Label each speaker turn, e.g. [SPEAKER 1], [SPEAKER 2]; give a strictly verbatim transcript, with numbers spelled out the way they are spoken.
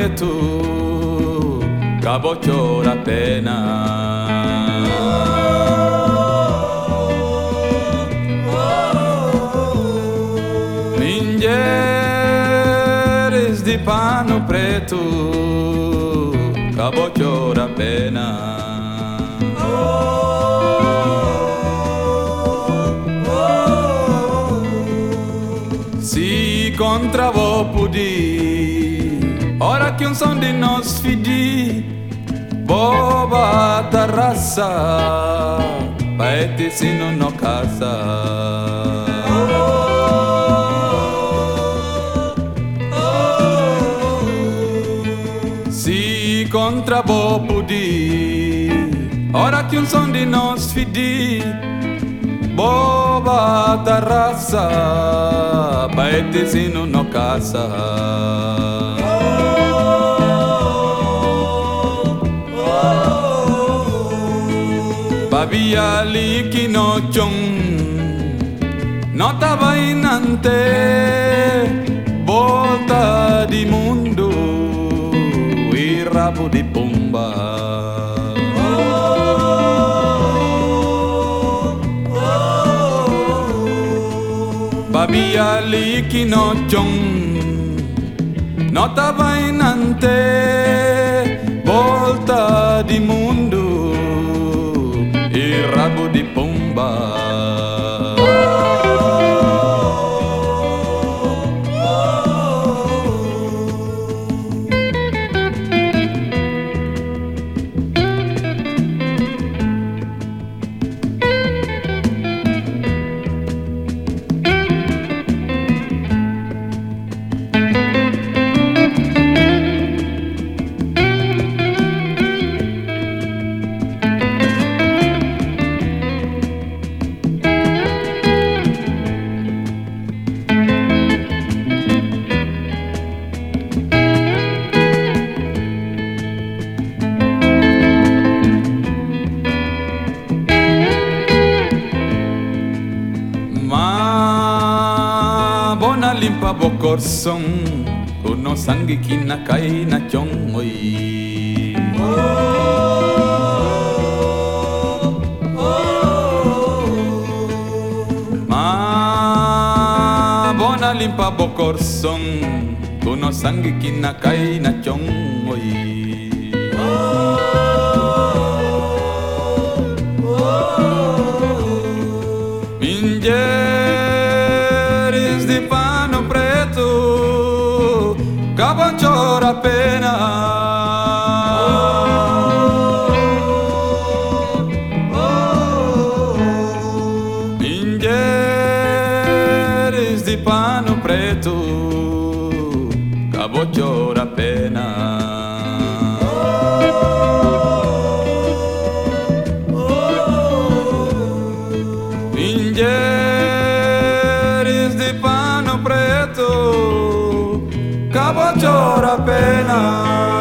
[SPEAKER 1] preto, cabo chora pena. Mingeres de pano preto, cabo chora pena. Si contra vo pudi, ora che un son di nos fidi, boba terraça, paete sino no casa. Si contra vo pudi, ora che un son di nos fidi, boba terraça, paete sino no casa. Babia liki no chong, nota bainante, volta di mundo, il rabo di pomba. Babia liki no chong, nota bainante, volta di mundo, il rabo di pomba. Limpa bocorson, kuno sangi kina kai na chong oi. Ma bona limpa bocorson, kuno sangi kina kai na chong oi. Mingeres de pano preto, cabo chora pena. Mingeres de pano preto, cabo chora pena. Mingeres de pano preto, cabo chora pena.